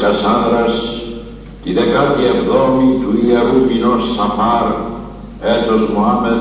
Κασάνδρας, τη 17η του Ιερού μηνός Σαφάρ, έτος Μωάμεθ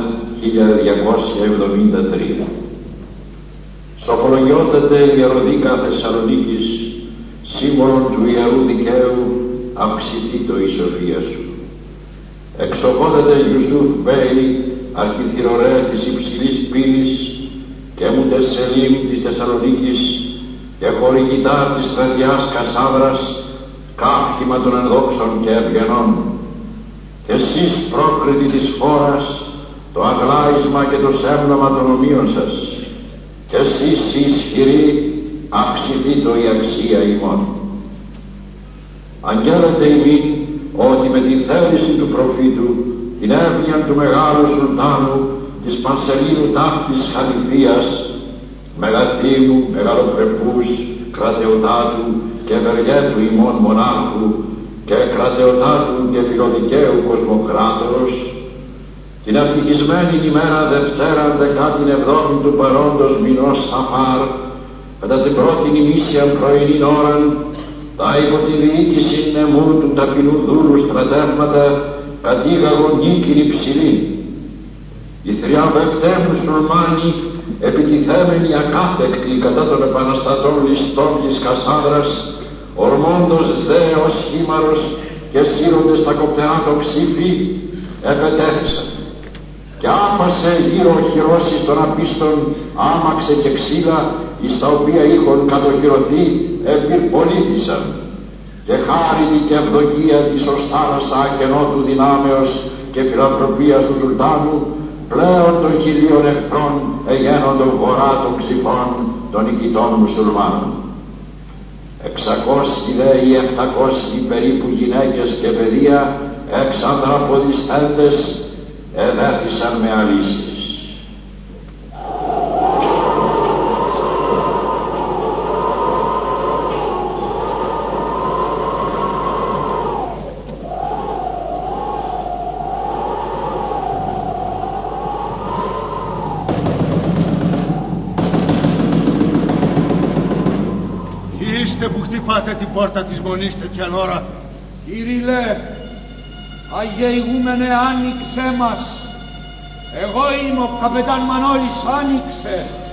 1273. Σοφολογιότατε Ιεροδίκα Θεσσαλονίκης, σύμβολον του Ιερού Δικαίου, αυξηθήτω η σοφία σου. Εξοχότατε Ιουσούφ Μπέι, αρχιθυρωρέα της υψηλής πύλης, και μου Τεσσελίμ της Θεσσαλονίκης, και χορηγητά της στρατιάς Κασάνδρας, καύχημα των ενδόξων και ευγενών. Και εσείς πρόκριτοι της χώρας, το αγλάισμα και το σέμναμα των ομοίων σας, και εσείς οι ισχυροί, αυξηθήτω η αξία ημών. Αγγέλλετε ημίν ότι με τη θέληση του προφήτου, την εύνοια του μεγάλου Σουλτάνου, της Πανσελίνου ταύτης Χαλιφίας, μεγαθύμου, μεγαλοπρεπούς, κρατεωτάτου και ευεργέτου ημών μονάρχου και κρατεωτάτου και φιλοδικαίου κοσμοκράτορος, την ευτυχισμένη ημέρα Δευτέρα 17η του παρόντος μηνός Σαφάρ, κατά την πρώτη ημίσιαν πρωινήν ώραν, τα υπό τη διοίκηση νεμού του ταπεινού δούλου στρατεύματα κατήγαγον νίκην υψηλή. Οι θριαμβευτέ μουσουλμάνοι, επιτιθέμενοι ακάθεκτοι κατά των επαναστατών ληστών της Κασάνδρας, ορμώντος δε ως χήμαρος και σύροντες τα κοπτερά το ξύφι, επετέθησαν. Και άπασε γύρω οχυρώσεις των απίστων, άμαξε και ξύλα, εις τα οποία είχον κατοχυρωθεί, επιρπολήθησαν. Και χάρητη και ευδοκία της ως θάλασσα ακενότου δυνάμεως και φιλανθρωπίας του Σουλτάνου, πλέον των 1000 εχθρών εγένοντο βορρά των ξυφών των νικητών μουσουλμάνων. 600 δε ή 700 περίπου γυναίκες και παιδεία, εξανδραποδισθέντες, εδέθησαν με αλύσεις. Πάτε την πόρτα της μονής τέτοιαν ώρα. Κύριε, Αγίε Ηγούμενε, άνοιξε μας. Εγώ είμαι ο καπετάν Μανώλης, άνοιξε.